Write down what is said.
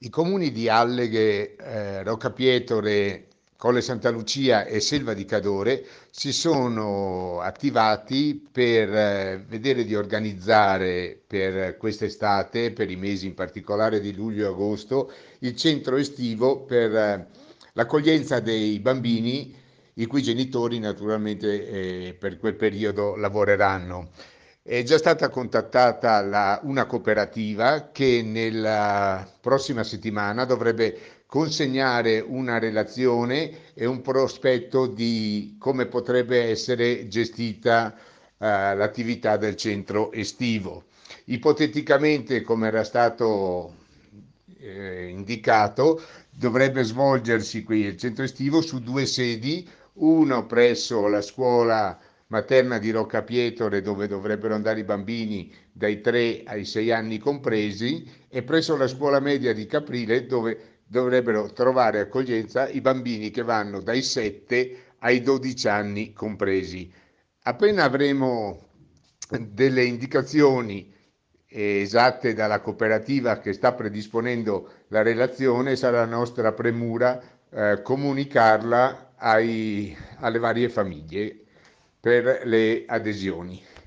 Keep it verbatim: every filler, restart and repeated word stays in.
I comuni di Alleghe, eh, Roccapietore, Colle Santa Lucia e Selva di Cadore si sono attivati per eh, vedere di organizzare per quest'estate, per i mesi in particolare di luglio e agosto, il centro estivo per eh, l'accoglienza dei bambini i cui genitori naturalmente eh, per quel periodo lavoreranno. È già stata contattata la- una cooperativa che nella prossima settimana dovrebbe consegnare una relazione e un prospetto di come potrebbe essere gestita eh, l'attività del centro estivo. Ipoteticamente, come era stato eh, indicato, dovrebbe svolgersi qui il centro estivo su due sedi, uno presso la scuola materna di Roccapietore, dove dovrebbero andare i bambini dai tre ai sei anni compresi, e presso la scuola media di Caprile, dove dovrebbero trovare accoglienza i bambini che vanno dai sette ai dodici anni compresi. Appena avremo delle indicazioni esatte dalla cooperativa che sta predisponendo la relazione, sarà nostra premura eh, comunicarla ai- alle varie famiglie per le adesioni.